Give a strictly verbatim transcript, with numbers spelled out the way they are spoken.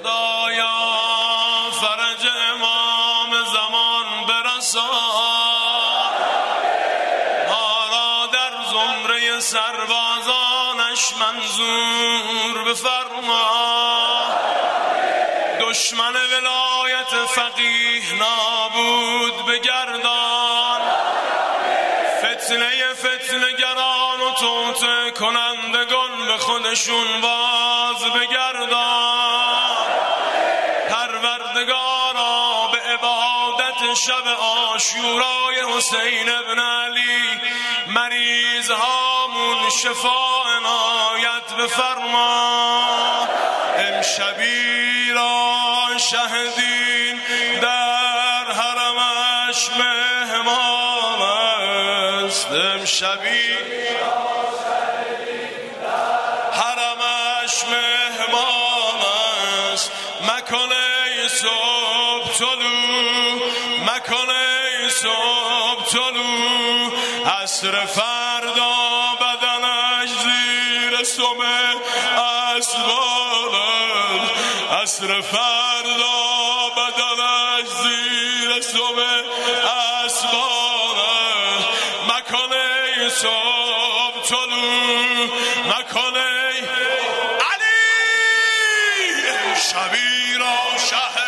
خدایا فرج امام زمان برسان، ما را در زمره سربازانش منظور بفرما. دشمن ولایت فقیه نابود بگردان، فتنه فتنه گران و توطئه کنندگان به خودشون باز بگردان. پروردگارا به عبادت شب عاشورای حسین ابن علی مریض هامون شفا عنایت بفرما. امشبی را شهدین در حرمش مهمان است، امشبی حرمش مهمان است. مکنه صبح طلوع، مکنه صبح طلوع، عصر فردا بدنش زیر سم اسبان، عصر فردا بدنش زیر سم اسبان. مکنه صبح طلوع، مکنه علی امشبی را شهر